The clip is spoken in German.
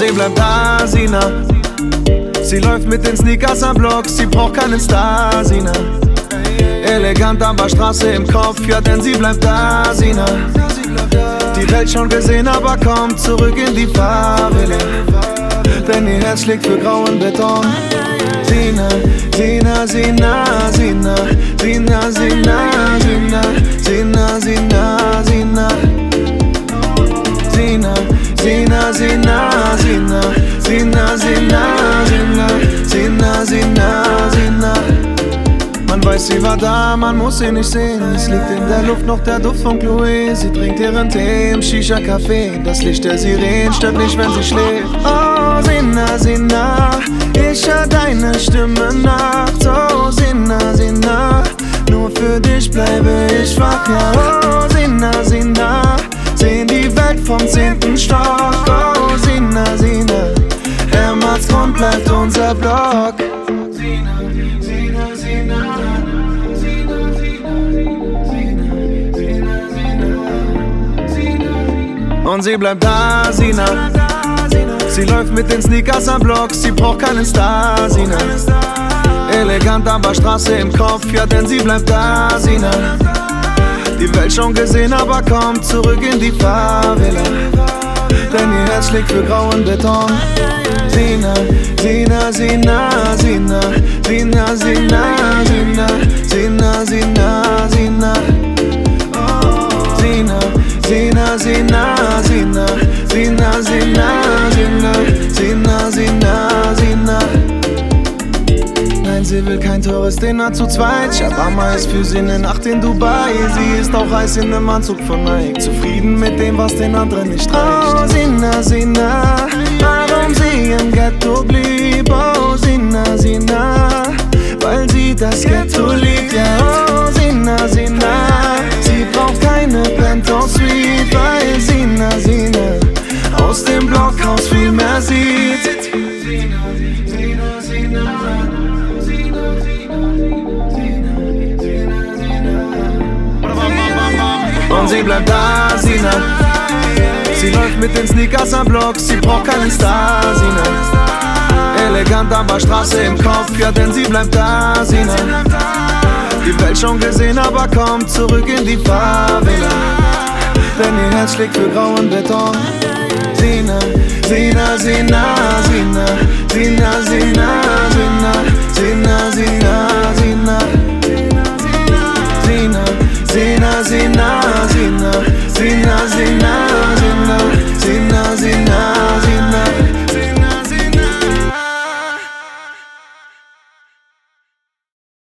sie bleibt da, Sina. Sie läuft mit den Sneakers am Block, sie braucht keinen Star, Sina. Elegant, aber Straße im Kopf, ja, denn sie bleibt da, Sina. Die Welt schon gesehen, aber kommt zurück in die Favela. Denn ihr Herz schlägt für grauen Beton. Sina, Sina, Sina, Sina, Sina, Sina, Sina, Sina, Sina, Sina, Sina, Sina, Sina, Sina, Sina, Sina, Sina, Sina, Sina. Man weiß, sie war da, man muss sie nicht sehen. Es liegt in der Luft noch der Duft von Chloe. Sie trinkt ihren Tee im Shisha-Café. Das Licht der Sirenen stört nicht, wenn sie schläft. Oh, Sina, Sina, ich hör deine Stimme nachts. Oh, Sina, Sina, nur für dich bleibe ich wach. Ja, oh, Sina, Sina, sehen die Welt vom 10. Stock. Oh, Sina, Sina, Hermansgrund bleibt unser Block. Sina, Sina, Sina, Sina, Sina, Sina. Und sie bleibt da, Sina. Sie läuft mit den Sneakers am Block, sie braucht keinen Star, Sina. Elegant, aber Straße im Kopf, ja, denn sie bleibt da, Sina. Die Welt schon gesehen, aber kommt zurück in die Favela. Denn ihr Herz schlägt für grauen Beton. Sina, Sina, Sina, Sina, Sina, Sina, Sina, Sina, Sina, Sina, Sina, Sina, Sina, Sina, Sina, Sina, Sina, Sina, Sina. Nein, sie will kein teures Dinner zu zweit. Shawarma ist für sie eine Nacht in Dubai. Sie ist auch heiß in einem Anzug von Nike. Zufrieden mit dem, was den anderen nicht reicht. Oh, Sina, Sina, warum sie im Ghetto blieb. Oh, Sina, Sina, weil sie das Ghetto liebt. Ja, oh, Sina, Sina, sie braucht keine Penthouse-Suite, weil Sina, Sina aus dem Blockhaus viel mehr sieht. Sina, Sina, Sina, und sie bleibt da, Sina. Sie läuft mit den Sneakers am Block, sie braucht keinen Star, Sina. Elegant, aber Straße im Kopf, ja, denn sie bleibt da, Sina. Die Welt schon gesehen, aber kommt zurück in die Favela. Denn ihr Herz schlägt für grauen Beton. Sina, Sina, Sina, Sina, Sina, Sina, Sina, Sina, Sina, Sina, Sina, Sina, Sina, Sina, Sina, Sina.